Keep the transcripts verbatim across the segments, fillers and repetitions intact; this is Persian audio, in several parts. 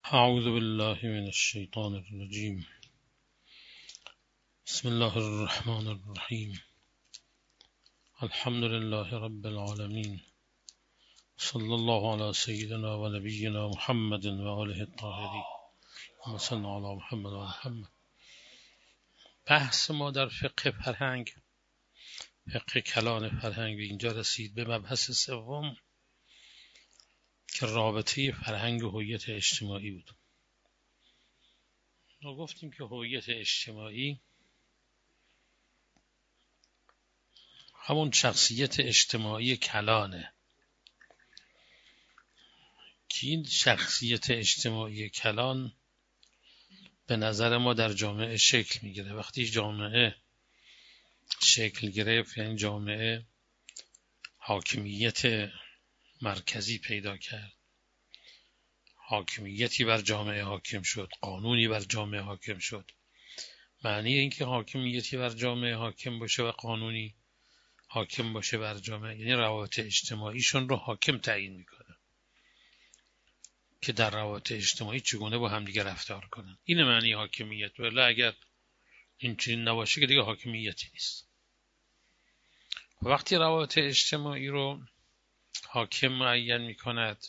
اعوذ بالله من الشیطان الرجیم. بسم الله الرحمن الرحیم. الحمد لله رب العالمین. صلی الله علی سیدنا و نبینا محمد و آله الطاهرین. اللهم صل علی محمد و محمد. بحث ما در فقه فرهنگ، فقه کلان فرهنگ، به اینجا رسید به مبحث سوم که رابطه فرهنگ و هویت اجتماعی بود. ما گفتیم که هویت اجتماعی همون شخصیت اجتماعی کلانه که این شخصیت اجتماعی کلان به نظر ما در جامعه شکل میگیره. وقتی جامعه شکل گرفت، یعنی جامعه حاکمیت مرکزی پیدا کرد، حاکمیتی بر جامعه حاکم شد، قانونی بر جامعه حاکم شد. معنی این که حاکمیتی بر جامعه حاکم باشه و قانونی حاکم باشه بر جامعه، یعنی روابط اجتماعیشون رو حاکم تعیین میکنه که در روابط اجتماعی چگونه با هم دیگه رفتار کنن. این معنی حاکمیت. ولی اگر این چنین نباشه که دیگه حاکمیتی نیست. وقتی روابط اجتماعی رو حاکم معین میکند،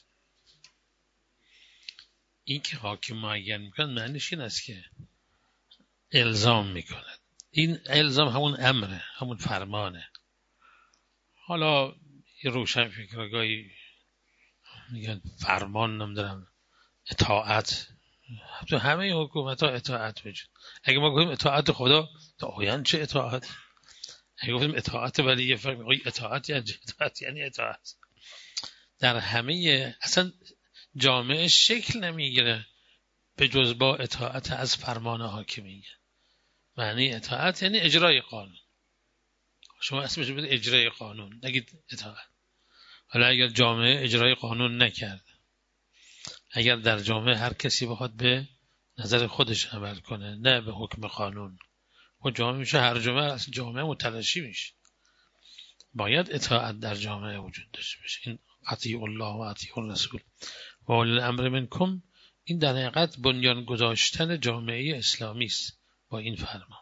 این که حاکم معین میکند معنیش این است که الزام میکند. این الزام همون امره، همون فرمانه. حالا یه روشن فکرگاهی میگن فرمان، نمیدونم اطاعت. تو همه حکومت ها اطاعت وجود. اگه ما گفتیم اطاعت خدا، تا یعنی چه اطاعت؟ اگه گفتیم اطاعت ولی یه فرق میگه اطاعت یعنی اطاعت یعنی اطاعت. در همه اصلا جامعه شکل نمیگیره به جز با اطاعت از فرمان حاکمیه. معنی اطاعت یعنی اجرای قانون. شما اسمش بده اجرای قانون، نگید اطاعت. حالا اگر جامعه اجرای قانون نکرد، اگر در جامعه هر کسی بخواد به نظر خودش عمل کنه نه به حکم قانون، و جامعه میشه هر جامعه اصلا جامعه متلاشی میشه. باید اطاعت در جامعه وجود داشته باشه. این اطیعوا الله و اطیعوا الرسول و اولی الامر منکم، این در حقیقت بنیان گذاشتن جامعه اسلامی است با این فرمان.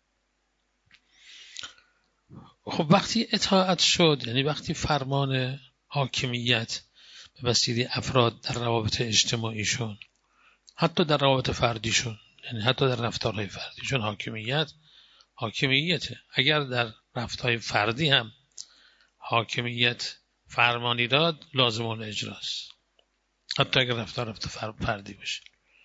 خب وقتی اطاعت شد، یعنی وقتی فرمان حاکمیت به وسیله افراد در روابط اجتماعیشون، حتی در روابط فردیشون، یعنی حتی در رفتارهای فردیشون حاکمیت حاکمیته. اگر در رفتارهای فردی هم حاکمیت فرمانی داد، لازم اون اجراست، حتی اگر رفتار رفتار فردی بشه.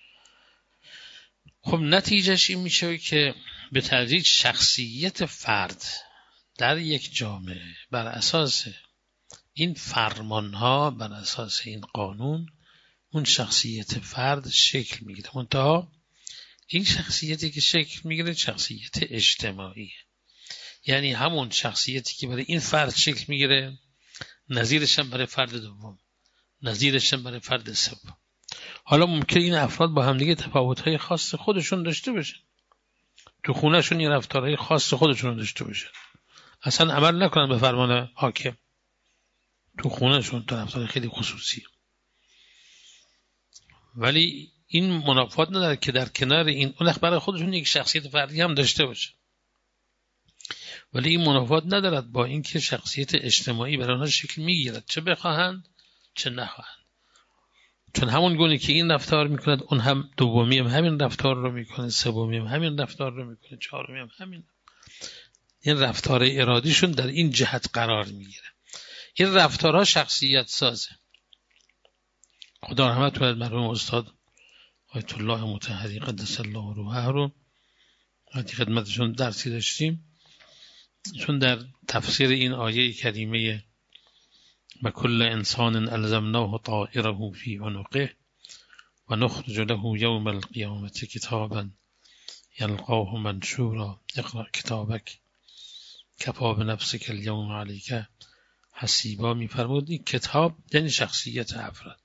خب نتیجهش این میشه که به تدریج شخصیت فرد در یک جامعه بر اساس این فرمانها، بر اساس این قانون، اون شخصیت فرد شکل میگیره. منتها این شخصیتی که شکل میگیره شخصیت اجتماعیه، یعنی همون شخصیتی که برای این فرد شکل میگیره نظیرش هم برای فرد دوم، نظیرش هم برای فرد سوم. حالا ممکن این افراد با هم دیگه تفاوت‌های خاص خودشون داشته باشن، تو خونه‌شون یه رفتارهای خاص خودشون داشته باشن، اصلا عمل نکنن به فرمان حاکم، تو خونه‌شون تو رفتار خیلی خصوصی. ولی این منافات نداره که در کنار این اون برای خودشون یک شخصیت فردی هم داشته باشه. ولی این منافات ندارد با اینکه شخصیت اجتماعی برای آنها شکل میگیرد، چه بخواهند چه نخواهند. چون همون گونه که این رفتار میکند، اون هم دومی هم همین رفتار رو میکنه، سومی هم همین رفتار رو میکنه، چهارمی هم همین. این رفتار ارادیشون در این جهت قرار میگیره. این رفتارها شخصیت سازه. خدا رحمت کنه مرحوم استاد آیت الله مطهری قدس الله روحه رو وقتی خدمتشون درسی داشتیم، چون در تفسیر این آیه کریمه و کل انسان الزمناه طائره فی عنقه و نخرج له یوم القیامة کتابا یلقاه منشورا اقرأ کتابک کفی بنفسک الیوم علیک حسیبا میفرمود. این کتاب یعنی شخصیت افراد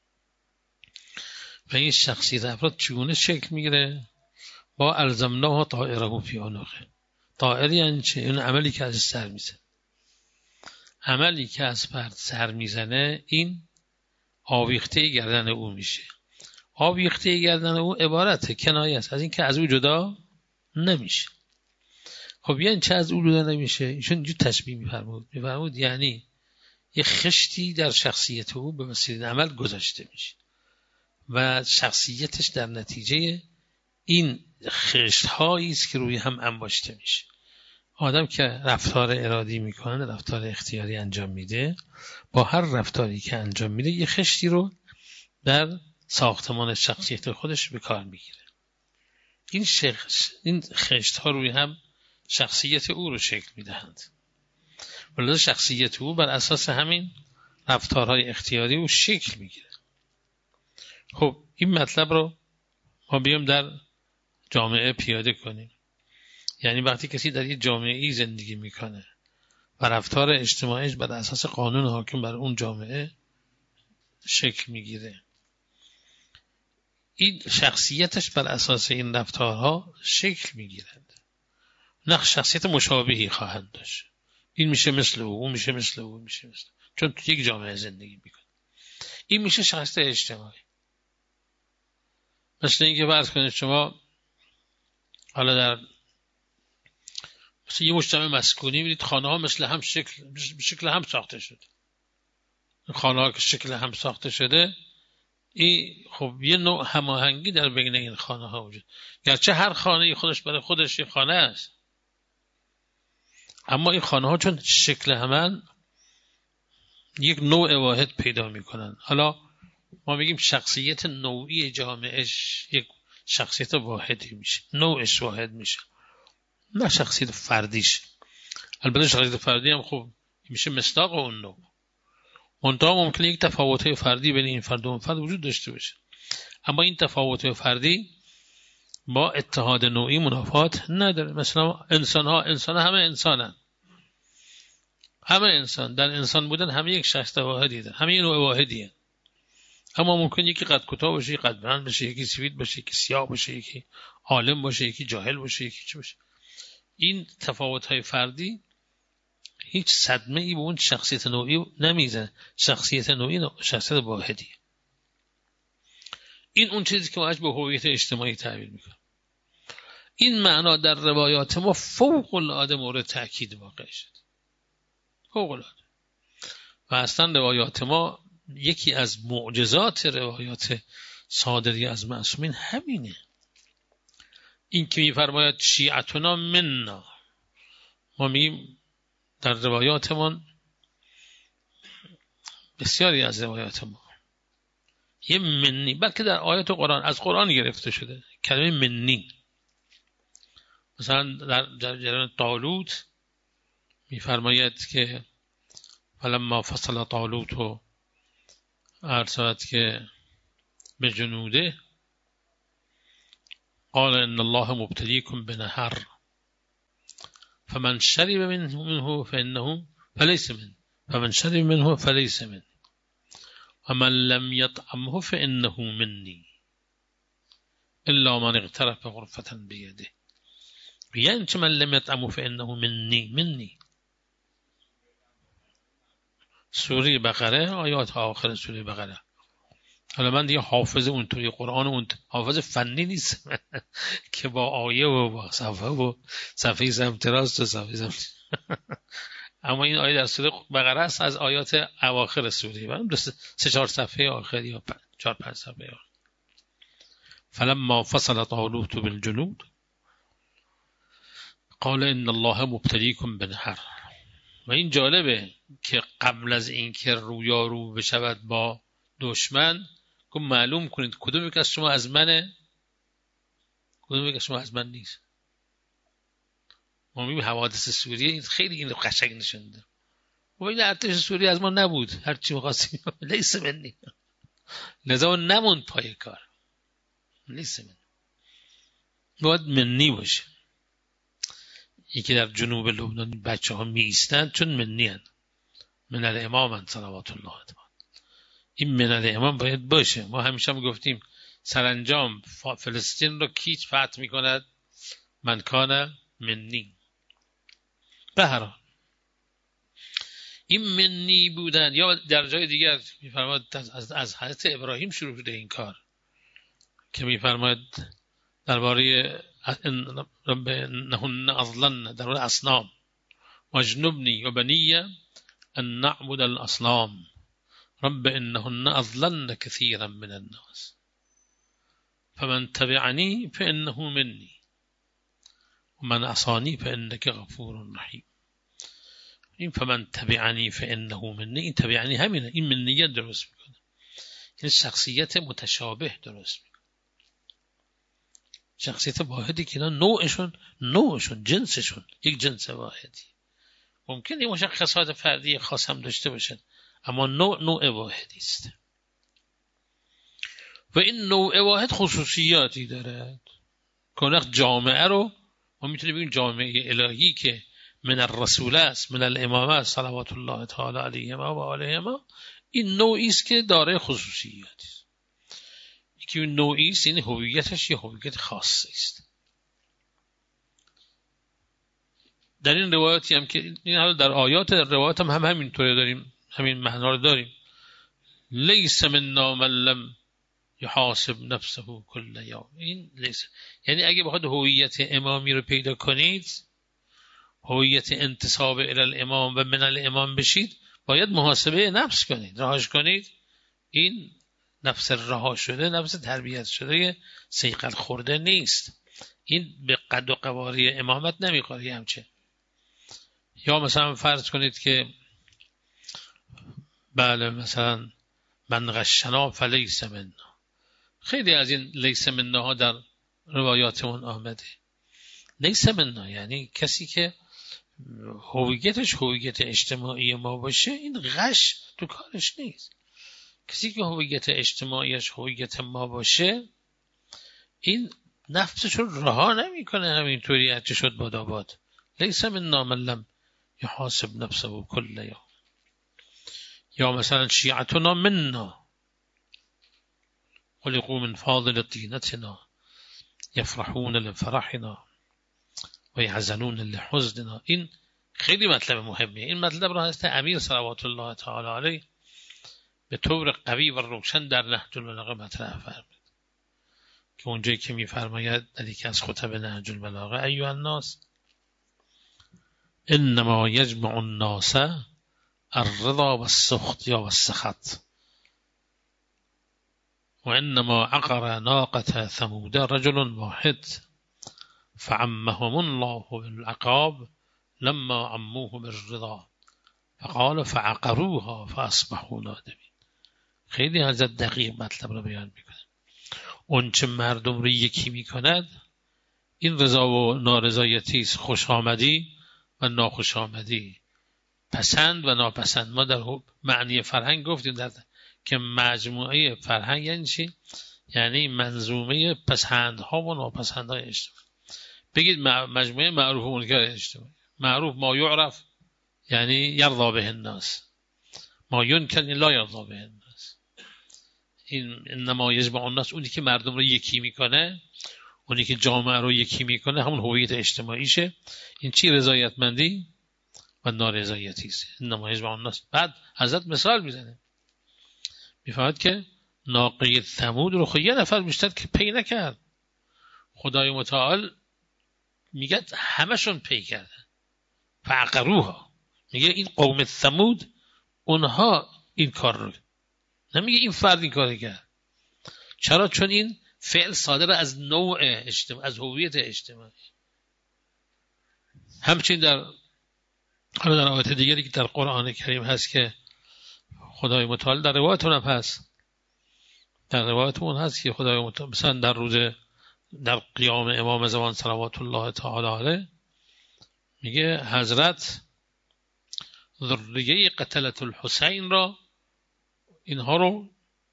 و این شخصیت افراد چگونه شکل میگیره؟ با الزمناه طائره فی عنقه. طائر یعنی چه؟ این عملی که از سر میزنه، عملی که از فرد سر میزنه این آویخته گردن او میشه. آویخته گردن او عبارت کنایه است از این که از او جدا نمیشه. خب یعنی چه از او جدا نمیشه؟ ایشون اینجور تشبیه میفرمود میفرمود یعنی یه خشتی در شخصیت او به وسیله عمل گذاشته میشه و شخصیتش در نتیجه این خشت هایی است که روی هم انباشته میشه. آدم که رفتار ارادی میکنه، رفتار اختیاری انجام میده، با هر رفتاری که انجام میده یه خشتی رو در ساختمان شخصیت خودش به کار میگیره. این شخص این خشت ها روی هم شخصیت او رو شکل میدهند. ولی شخصیت او بر اساس همین رفتارهای اختیاری او شکل میگیره. خب این مطلب رو ما بیام در جامعه پیاده کنیم. یعنی وقتی کسی در یک جامعه‌ای زندگی میکنه و رفتار اجتماعیش بر اساس قانون حاکم بر اون جامعه شکل میگیره، این شخصیتش بر اساس این رفتارها شکل میگیرد. نه شخصیت مشابهی خواهند داشت. این میشه مثل او، اون میشه مثل او، میشه مثل او. چون تو یک جامعه زندگی میکنه. این میشه شخصیت اجتماعی. مثل اینکه فرض کنید شما حالا در مثل یه مجتمع مسکونی میدید خانه ها مثل هم شکل به شکل هم ساخته شده. خانه ها که شکل هم ساخته شده، این خب یه نوع هماهنگی در بین این خانه ها وجود. گرچه هر خانه خودش برای خودش یه خانه است، اما این خانه ها چون شکل همن یک نوع واحد پیدا میکنن. حالا ما میگیم شخصیت نوعی جامعهش یک شخصیت واحدی میشه، نوعش واحد میشه، نه شخصیت فردیش. البته شخصیت فردی هم خب میشه مصداق اون نوع. منتها ممکنه یک تفاوت‌های فردی بین این فرد و اون فرد وجود داشته باشه، اما این تفاوت‌های فردی با اتحاد نوعی منافات نداره. مثلا انسان ها انسان ها همه انسانن، همه انسان در انسان بودن همه یک شخص واحدی دارن، همه نوع واحدی هستند. اما ممکن یکی قد کوتاه باشه، یکی قد بلند باشه، یکی سفید باشه، یکی سیاه باشه، یکی عالم باشه، یکی جاهل باشه، یکی چه باشه. این تفاوت‌های فردی هیچ صدمه ای به اون شخصیت نوعی نمیزنه. شخصیت نوعی شخصیت واحدی. این اون چیزی که ما به هویت اجتماعی تعبیر میکنه. این معنا در روایات ما فوق العاده مورد تأکید واقع شد. فوق العاده. و اصلا روایات ما یکی از معجزات روایات صادری از معصومین همینه. این که میفرماید شیعتنا منا، ما میگیم در روایاتمان، بسیاری از روایات ما یه منی، بلکه در آیات قرآن از قرآن گرفته شده کلمه منی. مثلا در جریان طالوت میفرماید که فلما فصل طالوت و ارسلت که به جنوده قال ان الله مبتلیکم بنهر فمن شرب منه فانه فليس منه فمن شرب منه فليس منه ومن لم يطعمه فانه مني الا من اغترف غرفة بيده. یعنی چه من لم يطعمه فانه مني مني سوره بقره، آیات آخر سوره بقره. حالا من دیگه حافظ اونطوری قرآن اون حافظ فنی نیستم که با آیه و با صفحه و صفحه سمت راست و صفحه سمت اما این آیه در سوره بقره است، از آیات اواخر سوره و سه چهار صفحه آخر یا چهار پنج صفحه آخر. فلما فصل طالوت بالجنود قال ان الله مبتلیکم بنهر. و این جالبه که قبل از اینکه رویارو بشود با دشمن که معلوم کنید کدوم یک از شما از منه، کدوم یک از شما از من نیست. ما میبینیم حوادث سوریه خیلی این قشنگ نشون میده. و این ارتش سوریه از ما نبود، هر چی می‌خواستیم لیس منی، لذا نموند پای کار، لیس منی، باید منی باشه. یکی در جنوب لبنان بچه ها می ایستند چون منی هستند، من الامام صلوات الله علیه. این من الامام باید باشه. ما همیشه هم گفتیم سرانجام فلسطین رو کی فتح میکند؟ من کان منی. به هر حال این منی بودن. یا در جای دیگر میفرماد از, از حضرت ابراهیم شروع شده این کار. که میفرماید درباره رب انهن اضللن در اصنام واجنبنی و بنی ان نعبد الاصنام رب انهن اضللن كثيرا من الناس فمن تبعني فانه مني ومن عصاني فانك غفور رحیم. این فمن تبعنی فانه منی، این تبعنی همینه، این منیت درست میکنه، این شخصیت متشابه درست میکنه، شخصیت واحدی که اینا نوعشون نوعشون جنسشون یک جنس واحدی. ممکنه مشخصات فردی خاص هم داشته باشن اما نوع نوع واحدی است و این نوع واحد خصوصیاتی دارد. کنق جامعه رو ما میتونیم بگیم جامعه الهی که من الرسول است، من الامامه صلوات الله تعالی علیهما و آلهما، این نوعی است که داره خصوصیاتی است. یکی این نوعی است، این هویتش یه هویت خاصی است. در این روایاتی هم که این حالا در آیات در روایات هم, هم همینطوره داریم، همین معنا رو داریم. لیس منا من لم یحاسب نفسه کل یوم. این لیس یعنی اگه بخواد هویت امامی رو پیدا کنید، هویت انتساب الی الامام و من الامام بشید، باید محاسبه نفس کنید، رهاش کنید. این نفس رها شده، نفس تربیت شده، صیقل خورده نیست. این به قد و قواره امامت نمیخوره همچه. یا مثلا فرض کنید که بله مثلا من غشنا فلیس منا. خیلی از این لیس منا ها در روایاتمون آمده. لیس منا یعنی کسی که هویتش هویت اجتماعی ما باشه، این غش تو کارش نیست. کسی که هویت اجتماعیش هویت ما باشه، این نفسش رو رها نمیکنه همینطوری هرچه شد باد آباد. لیس منا من لم یحاسب نفسه کل یوم. یا مثلا شیعتنا منا خلقوا من فاضل طینتنا یفرحون لفرحنا و یحزنون لحزننا. این خیلی مطلب مهمیه. این مطلب را هست امیر صلوات الله تعالی علیه به طور قوی و روشن در نهج البلاغه مطرح فرمود که اونجایی که میفرماید در یکی از خطب نهج البلاغه ایها الناس انما یجمع الناس الرضا والسخط یا والسخط و انما عقر ناقة ثمود رجل واحد فعمهم الله بالعقاب لما عموه بالرضا فقال فعقروها فاصبحوا نادمین. خیلی حضرت دقیق مطلب رو بیان میکنه. اون چه مردم رو یکی میکند این رضا و نارضایتی است، خوش آمدی و ناخوش آمدی، پسند و ناپسند. ما در معنی فرهنگ گفتیم در که مجموعه فرهنگ یعنی چی؟ یعنی منظومه پسندها و ناپسندهای اجتماعی. بگید مجموعه معروف و منکر اجتماعی. معروف ما یعرف یعنی یرضا به الناس، ما ینکر لا یرضا به الناس. این انما یجمع الناس، اونی که مردم رو یکی میکنه، اونی که جامعه رو یکی میکنه، همون هویت اجتماعیشه. این چی؟ رضایتمندی و نارضایتی است. انما یجمع الناس. بعد حضرت مثال میزنه، میفهمد که ناقه ثمود رو خود یه نفر بیشتر که پی نکرد، خدای متعال میگه همشون پی کردن. فعقروها، میگه این قوم ثمود اونها این کار رو، نمیگه این فرد این کار کرد. چرا؟ چون این فعل صادر از نوع اجتماع، از هویت اجتماعی. همچنین در در آیات دیگری که در قرآن کریم هست که خدای متعال در روایتون هم هست، در روایتون هست که خدای متعال مثلا در روز در قیام امام زمان صلوات الله تعالی علیه میگه حضرت ذریه قتلت الحسین را اینها رو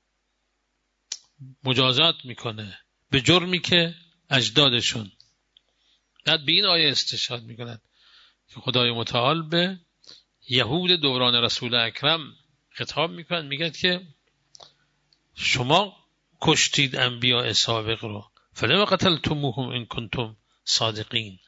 مجازات میکنه به جرمی که اجدادشون. بعد به این آیه استشهاد میکنند که خدای متعال به یهود دوران رسول اکرم خطاب میکنند، میگه که شما کشتید انبیاء سابق رو، فلما قتلتموهم ان کنتم صادقین.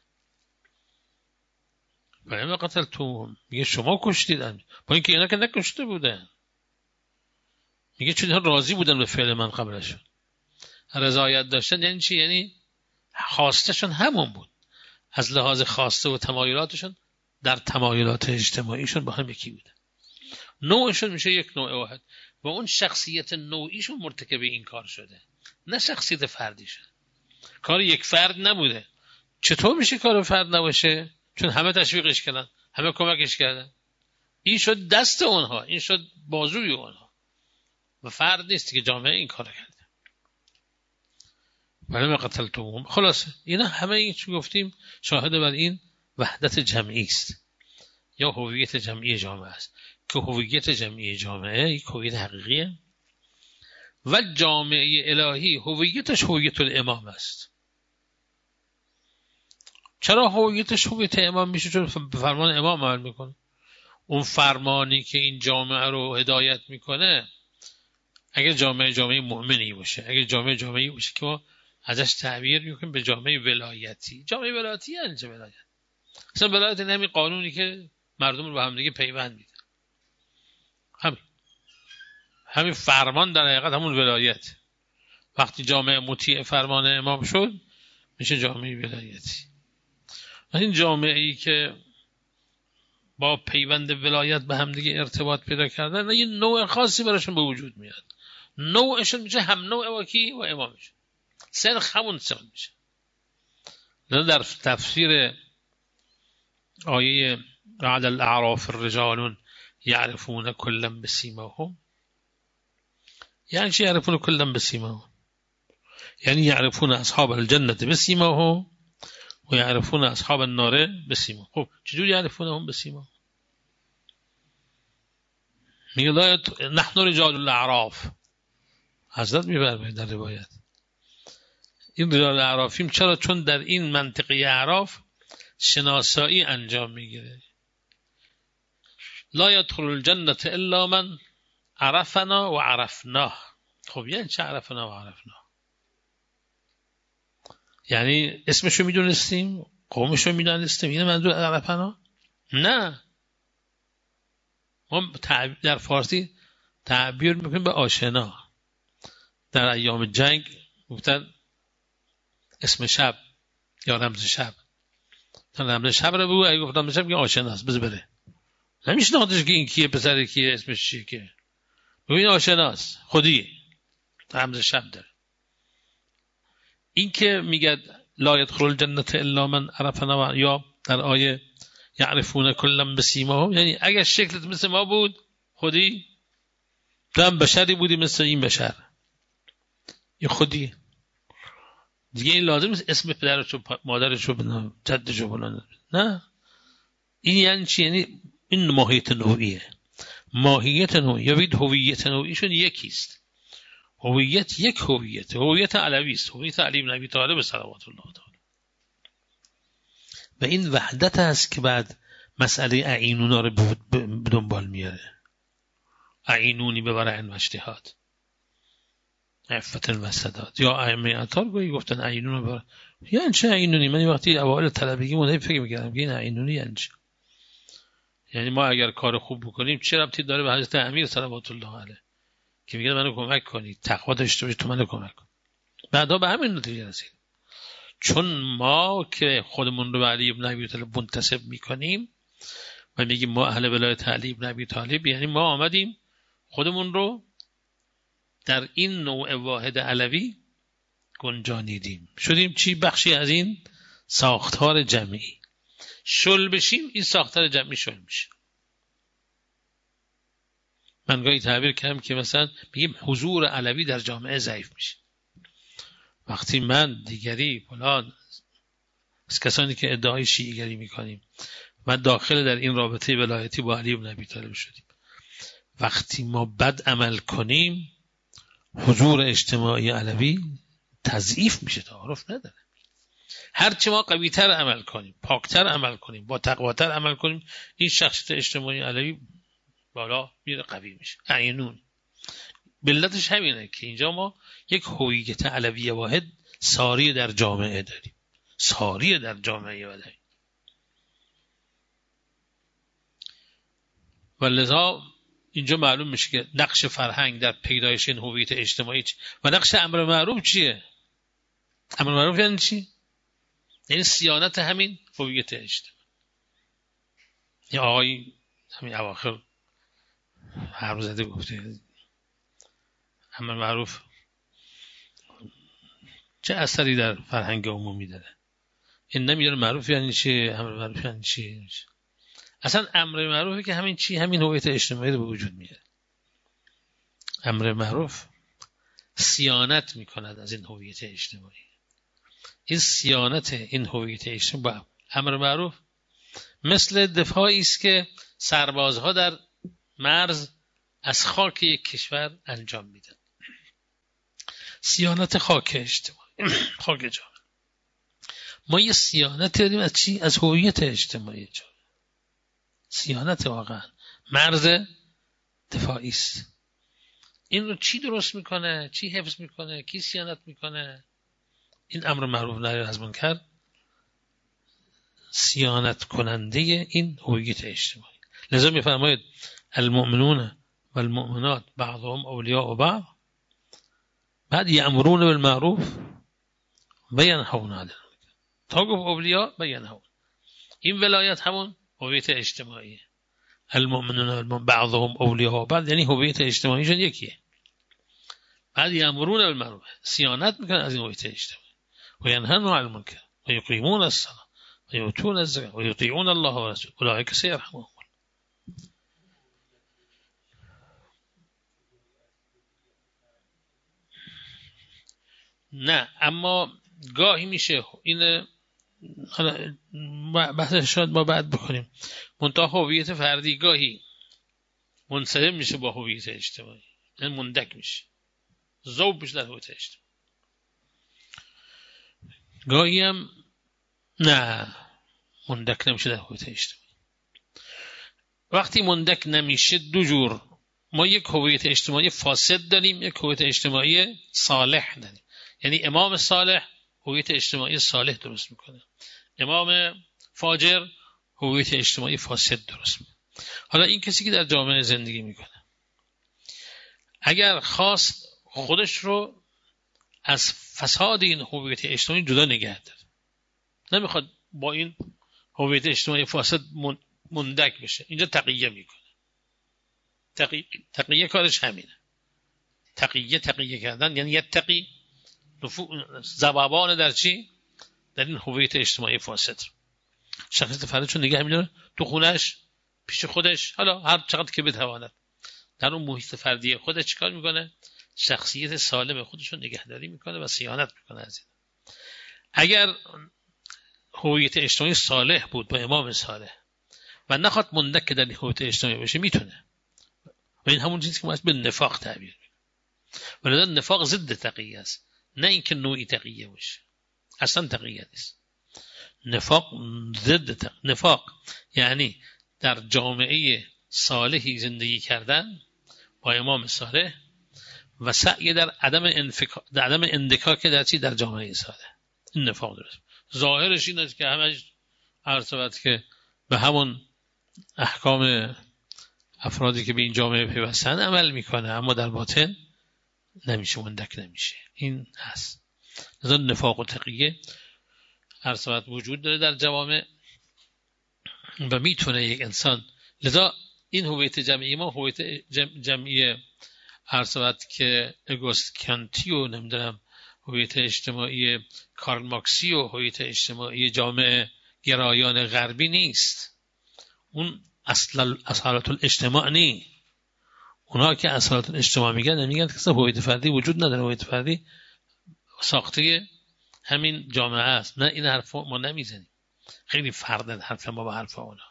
فلما قتلتموهم، میگه شما کشتید، با اینکه اینا که نکشته بودن. میگه چون راضی بودن به فعل من قبلشون. رضایت داشتن یعنی چی؟ یعنی خواستشون همون بود، از لحاظ خواسته و تمایلاتشون در تمایلات اجتماعیشون با هم یکی بودن. نوعشون میشه یک نوع واحد و اون شخصیت نوعیشون مرتکب این کار شده، نه شخصیت فردی شده. کار یک فرد نبوده. چطور میشه کار فرد نباشه؟ چون همه تشویقش کردن، همه کمکش کردن. این شد دست اونها، این شد بازوی اونها و فرد نیست که جامعه این کار کرده. ولی ما قتلتم. خلاصه اینا همه این چی گفتیم شاهد بر این وحدت جمعی است یا هویت جمعی جامعه است که هویت جمعی جامعه یک هویت حقیقیه و جامعه الهی هویتش هویت الامام است. چرا هویتش هویت امام میشه؟ چون به فرمان امام عمل میکنه. اون فرمانی که این جامعه رو هدایت میکنه اگر جامعه جامعه مؤمنی باشه، اگر جامعه جامعی باشه که ما ازش تعبیر میکنیم به جامعه ولایتی. جامعه ولایتی یعنی چه ولایت؟ اصلا ولایت این همین قانونی که مردم رو به هم دیگه پیوند میده. همین همین فرمان در حقیقت همون ولایت. وقتی جامعه مطیع فرمان امام شد میشه جامعه ولایتی. این جامعه ای که با پیوند ولایت به هم دیگه ارتباط پیدا کردن یه نوع خاصی براشون به وجود میاد. نوعشون میشه هم نوع واکی و امامش. سرخ همون سرخ میشه. در تفسیر آیه بعد الاعراف الرجال یعرفون کلا بسیماهم، یعنی چی یعرفون کلا بسیماهم؟ یعنی یعرفون اصحاب الجنة بسیماهم و یعرفون اصحاب النار بسیماهم. خب چجوری یعرفونهم بسیماهم؟ میگه نحن رجال الاعراف. حضرت میبرمه در روایت این رجال اعرافیم. چرا؟ چون در این منطقه اعراف شناسایی انجام میگیره. لا يدخل الجنة الا من عرفنا و عرفناه. خب یعنی چه عرفنا و عرفناه؟ یعنی اسمشو میدونستیم، قومشو میدونستیم، اینه منظور عرفنا؟ نه، ما در فارسی تعبیر میکنیم به آشنا. در ایام جنگ گفتن اسم شب یا رمز شب، تا رمز شب رو بگو، اگه گفتم رمز شب که آشناست بذار بره. نمیشناختش که این کیه، پسر کیه، اسمش چیه، که ببین آشناست، خودی رمز شب داره. این که میگه لا يدخل الجنة الا من عرفنا، یا در آیه یعرفون کلا بسیماهم، یعنی اگر شکلت مثل ما بود خودی، تو هم بشری بودی مثل این بشر، این خودی دیگه. این لازم نیست اسم پدرش و مادرش و جدش و فلان، نه. این یعنی چی؟ یعنی این ماهیت نوعیه. ماهیت نوعی یا بید هویت نوعیشون یکیست. هویت یک هویت، هویت علوی است، هویت علی بن ابی طالب صلوات الله تعالی. و این وحدت است که بعد مسئله اعینونا رو به دنبال میاره. اعینونی به ورع و اجتهاد، عفت و سداد. یا ائمه اطهار گویی گفتن اعینون رو. یعنی چه اعینونی؟ من وقتی اوایل طلبگی مون فکر می‌کردم که این اعینونی یعنی چه؟ یعنی ما اگر کار خوب بکنیم چه ربطی داره به حضرت امیر صلوات الله علیه که میگه منو کمک کنید، تقوا داشته باشید تو منو کمک کن. بعدا به همین نتیجه رسید. چون ما که خودمون رو به علی بن ابی طالب منتسب میکنیم و میگیم ما اهل ولایت علی بن ابی طالب، یعنی ما آمدیم خودمون رو در این نوع واحد علوی گنجانیدیم، شدیم چی؟ بخشی از این ساختار جمعی. شل بشیم این ساختار جمعی شل میشه. من گاهی تعبیر کردم که مثلا بگیم حضور علوی در جامعه ضعیف میشه. وقتی من دیگری فلان از کسانی که ادعای شیعیگری میکنیم و داخل در این رابطه ولایتی با علی بن ابی طالب شدیم، وقتی ما بد عمل کنیم حضور اجتماعی علوی تضعیف میشه، تعارف نداره. هرچی ما قوی‌تر عمل کنیم، پاکتر عمل کنیم، با تقواتر عمل کنیم، این شخصیت اجتماعی علوی بالا میره، قوی میشه. عینون بلتش همینه که اینجا ما یک هویت علوی واحد ساری در جامعه داریم، ساری در جامعه داریم. و لذا اینجا معلوم میشه که نقش فرهنگ در پیدایش این هویت اجتماعی چی و نقش امر معروف چیه. امر معروف یعنی چی؟ یعنی صیانت همین هویت اجتماعی. یه آقای همین اواخر حرف زده گفته امر معروف چه اثری در فرهنگ عمومی داره. این نمیدونه معروف یعنی چی، امر معروف یعنی چی. اصلا امر معروفی که همین چی، همین هویت اجتماعی رو به وجود میاره. امر معروف صیانت میکند از این هویت اجتماعی. این صیانت این هویت اجتماعی با امر معروف مثل دفاعی است که سربازها در مرز از خاک یک کشور انجام میدن. صیانت خاک اجتماعی، خاک جامعه. ما یه صیانت داریم از چی؟ از هویت اجتماعی جامعه. صیانت واقعا مرز دفاعی است. این رو چی درست میکنه؟ چی حفظ میکنه؟ کی صیانت میکنه؟ این امر معروف نهی از منکر صیانت کننده این هویت اجتماعی. لذا میفرماید المؤمنون و المؤمنات بعضهم اولیاء بعض بعد یأمرون بالمعروف و ینهون عن المنکر. تا گفت اولیاء و ینهون، این ولایت همون هویت اجتماعی. المؤمنون و المؤمنات بعضهم اولیاء بعض یعنی هویت اجتماعیشون یکیه. بعد یأمرون بالمعروف صیانت میکنن از این هویت اجتماعی و ینهون عن المنکر و یقیمون الصلاة و یؤتون الزکاة و یطیعون الله و رسوله اولئک سیرحمهم. نه، اما گاهی میشه این بحث شاید ما بعد بکنیم. منتها هویت فردی گاهی منسجم میشه با هویت اجتماعی، یعنی مندک میشه، ذوب میشه در هویت اجتماعی. گاهی هم نه، مندک نمیشه در هویت اجتماعی. وقتی مندک نمیشه دو جور، ما یک هویت اجتماعی فاسد داریم، یک هویت اجتماعی صالح داریم. یعنی امام صالح هویت اجتماعی صالح درست میکنه، امام فاجر هویت اجتماعی فاسد درست میکنه. حالا این کسی که در جامعه زندگی میکنه اگر خواست خودش رو از فساد این هویت اجتماعی جدا نگه داره، نمیخواد با این هویت اجتماعی فاسد مندک بشه، اینجا تقیه میکنه. تقیه, تقیه کارش همینه. تقیه تقیه کردن یعنی یتقی زبابان در چی؟ در این هویت اجتماعی فاسد. شخصیت فردی چون نگه می‌داره تو خونش، پیش خودش، حالا هر چقدر که بتواند در اون محیط فردی خودش چیکار میکنه؟ شخصیت سالم خودش رو نگهداری میکنه و صیانت میکنه از این. اگر هویت اجتماعی صالح بود با امام صالح و نخواد مندک در این هویت اجتماعی بشه میتونه، و این همون چیزی که ما به نفاق تعبیر میکنه. ولذا نفاق ضد تقیه است، نه اینکه نوعی تقیه باشه، اصلا تقیه نیست. نفاق ضد تقیه. نفاق یعنی در جامعه صالحی زندگی کردن با امام صالح و سعی در عدم انفکاک، در عدم اندکاک در چی؟ در جامعه صالح. این نفاق درست. ظاهرش این است که همش عرض که به همون احکام افرادی که به این جامعه پیوستن عمل میکنه، اما در باطن نمیشه، مندک نمیشه. این هست. لذا نفاق و تقیه عرض وجود داره در جوامع و میتونه یک انسان، لذا این هویت جمعی ما هویت جمعی عرض که اگوست کانتی و نمیدونم هویت اجتماعی کارل مارکسی و هویت اجتماعی جامعه گرایان غربی نیست. اون اصل اصالت الاجتماع نی. اونا که اصالت الاجتماع میگن نمیگن که هویت فردی وجود نداره، هویت فردی ساخته همین جامعه است. نه، این حرف ما نمیزنیم، خیلی فرق داره حرف ما با حرف اونا.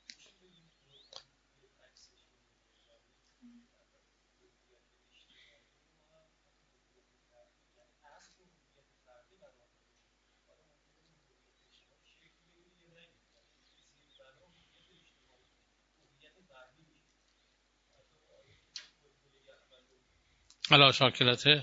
حالا شاکلته،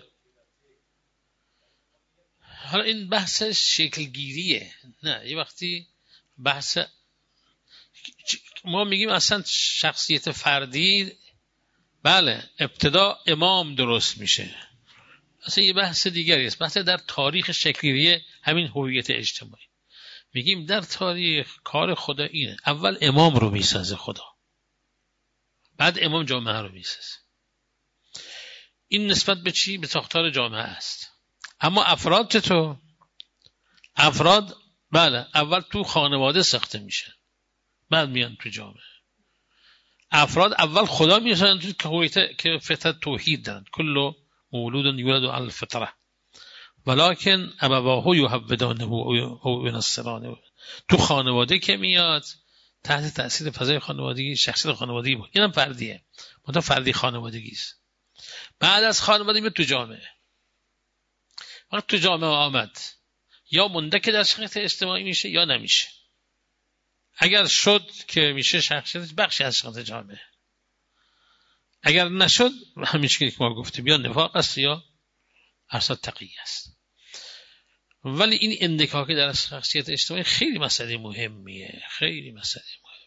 حالا این بحث شکلگیریه. نه، یه وقتی بحث ما میگیم اصلا شخصیت فردی بله ابتدا امام درست میشه. اصلا یه بحث دیگری است، بحث در تاریخ شکل‌گیری همین هویت اجتماعی. میگیم در تاریخ کار خدا اینه، اول امام رو میسازه خدا، بعد امام جامعه رو میسازه. این نسبت به چی؟ به ساختار جامعه است. اما افراد چطور؟ افراد بله اول تو خانواده ساخته میشن، بعد میان تو جامعه. افراد اول خدا میسازن تو که هویت که فطرت توحید دارن، کل مولود یولد علی الفطره ولکن ابواه یهودانه او ینصرانه. تو خانواده که میاد تحت تاثیر فضای خانوادگی، شخصیت خانوادگی بود، اینم فردیه، منتها فردی خانوادگی است. بعد از خانواده میاد تو جامعه. وقتی تو جامعه آمد یا مونده که در شخصیت اجتماعی میشه یا نمیشه. اگر شد که میشه شخصیت بخشی از شخصیت جامعه، اگر نشد همیشه که ما گفتیم یا نفاق است یا ارشاد تقی است. ولی این اندکاکی در شخصیت اجتماعی خیلی مسئله مهمیه، خیلی مسئله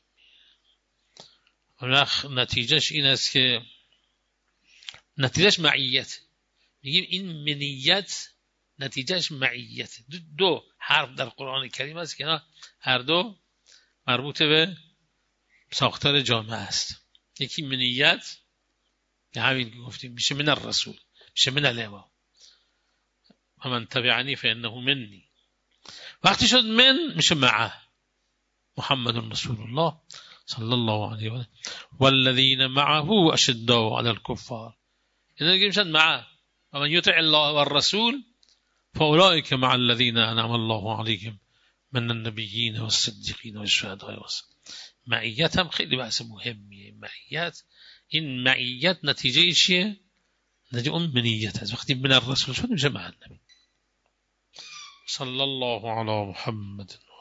مهمیه. نتیجهش این است که نتیجهش معیت. میگیم این منیت نتیجهش معیت. دو, دو حرف در قرآن کریم است که هر دو مربوط به ساختار جامعه است. یکی منیت که همین که گفتیم میشه من الرسول، میشه من الامام، و من تبعنی فانه منی. وقتی شد من میشه معه، محمد رسول الله صلی الله علیه و والذین معه اشداء علی الکفار. اینا دیگه میشن معه. و من یطع الله والرسول فاولئک مع الذین انعم الله علیهم من النبیین والصدیقین والشهداء والصالحین. معیت هم خیلی بحث مهمیه. معیت، این معیت نتیجه چیه؟ نتیجه اون منیت است. وقتی من الرسول شد میشه مع النبی. صلی الله علی محمد.